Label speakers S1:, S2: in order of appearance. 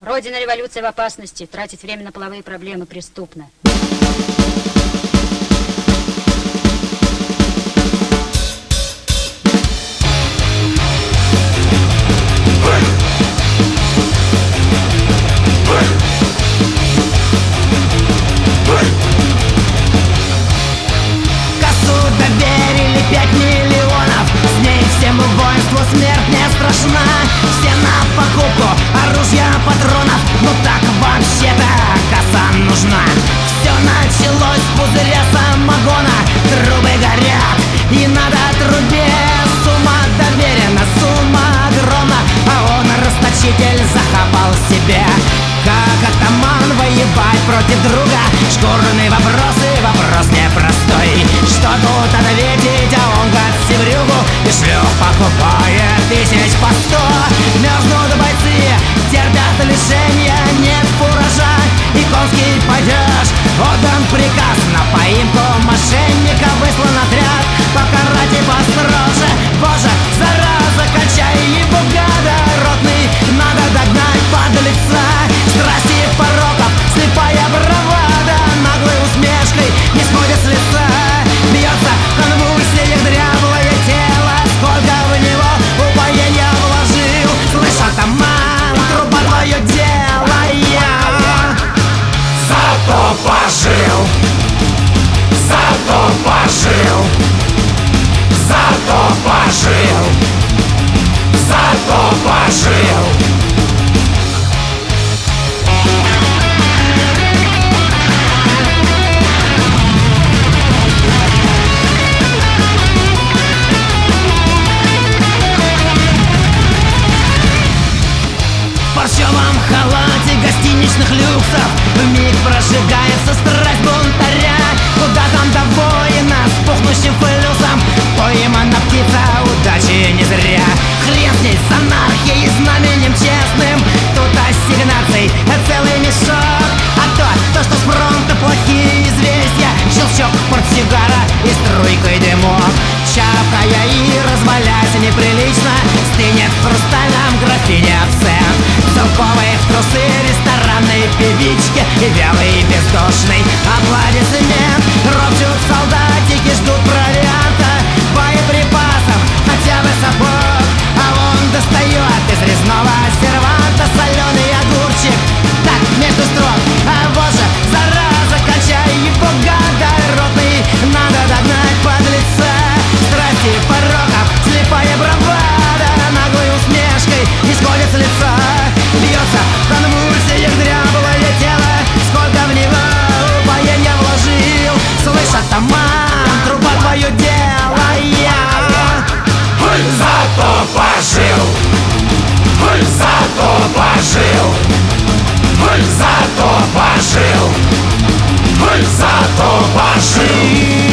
S1: Родина революции в опасности. Тратить время на половые проблемы преступно.
S2: Кассу доверили 5 миллионов. С ней всему воинству смерть не страшна. Все на покупку оружия, патронов. Ну так вообще-то касса нужна. Все началось с пузыря самогона. Трубы горят и надо трубе. Сумма доверена, сумма огромна. А он, расточитель, захапал себе. Как атаман воевать против друга? Шкурный вопрос и вопрос непростой. Что тут ответить, а он гад севрюгу и шлюх покупает 1000 по 100. Мерзнут бойцы, терпят лишения, нет фуража и конский падеж. Отдан приказ на поимку мошенника, выслан отряд покарать и построже. Боже, зараза, качай его, гада ротный, надо догнать подлеца. Страсти пороков, слепая бравада, наглой усмешкой не сходит с лица. Бьется в конвульсиях дряблое тело, сколько в него упоения вложил. Слышь, атаман, труба твое дело, я
S3: зато пожил, зато пожил, зато пожил, зато пожил.
S2: В парчевом халате гостиничных люксов вмиг прожигается страсть бунтаря. Куда там до воина с пухнущим флюсом? Поймана птица удачи не зря. Хрен с ней с анархией и знаменем честным. Тут ассигнаций целый мешок. А то, что с фронта плохие известия. Щелчок портсигара и струйкой дымок. Чавкая и развалясь неприлично, стынет в хрустальном графине абсент. Целковые в трусы ресторанной певички и вялый бездушный аплодисмент. Ропчут солдатики, ждут провианта, боеприпасов, хотя бы сапог. А он достает из резного серванта соленый огурчик. Так, между строк, а боже, зараза, качай его, гада ротный, надо догнать подлеца. Страсти пороков, слепая бравада, наглой усмешкой не сходит с лица. Бьется в конвульсиях дряблое тело, сколько в него упоения вложил. Слышь, атаман, труба твое дело, я
S3: Зато пожил, зато пожил, зато пожил, зато пожил.